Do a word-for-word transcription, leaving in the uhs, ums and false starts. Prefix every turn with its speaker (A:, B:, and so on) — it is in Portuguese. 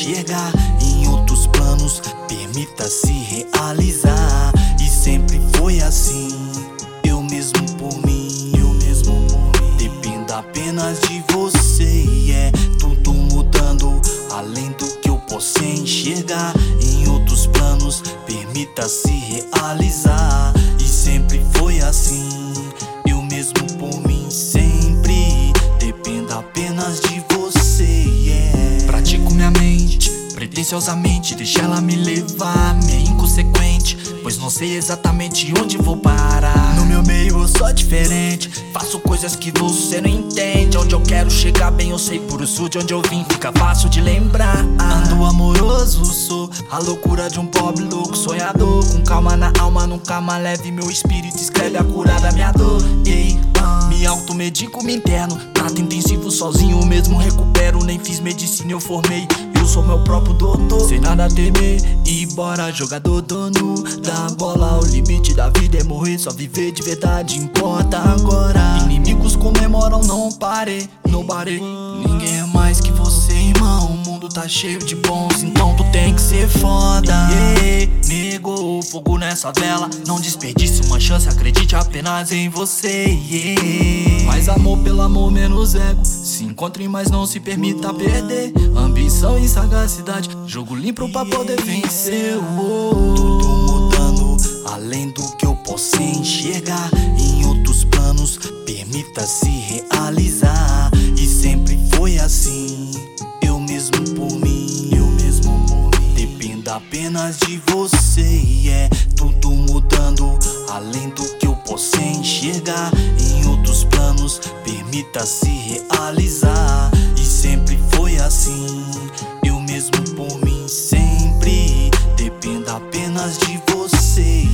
A: enxergar em outros planos, permita-se realizar. E sempre foi assim, eu mesmo por mim, eu mesmo por mim. Dependo apenas de você e é tudo mudando, além do que eu posso enxergar em outros planos, permita-se realizar. E sempre foi assim, eu mesmo por mim, sempre dependo apenas de você, yeah. Pratico minha mente, pretensiosamente, deixa ela me levar, meio inconsequente, pois não sei exatamente onde vou parar. No meu meio eu sou diferente, faço coisas que você não entende. Onde eu quero chegar bem eu sei, por isso de onde eu vim fica fácil de lembrar. Ando amoroso, sou a loucura de um pobre louco sonhador, com calma na alma, nunca mais leve meu espírito, escreve a cura da minha dor. Ei, ah, me automedico, me interno, trato intensivo sozinho mesmo recupero. Nem fiz medicina, eu formei, eu sou meu próprio doutor. Sem nada a temer, e bora jogador dono da bola. O limite da vida é morrer, só viver de verdade importa agora. Inimigos comemoram, não parei, não parei. Ninguém é mais que você, irmão, o mundo tá cheio de bons, então tu tem que ser foda, yeah. Negou o fogo nessa vela, não desperdice uma chance, acredite apenas em você, yeah. Mais amor pelo amor, menos ego, se encontre mas não se permita perder. Ambição e sagacidade, jogo limpo pra poder vencer, oh. Tudo mudando, além do que eu posso enxergar em outros planos, permita-se realizar. E sempre foi assim, eu mesmo por mim, eu mesmo por mim. Dependo apenas de você e é tudo mudando, além do que eu posso enxergar em outros planos, permita-se realizar. E sempre foi assim, eu mesmo por mim, sempre dependo apenas de você.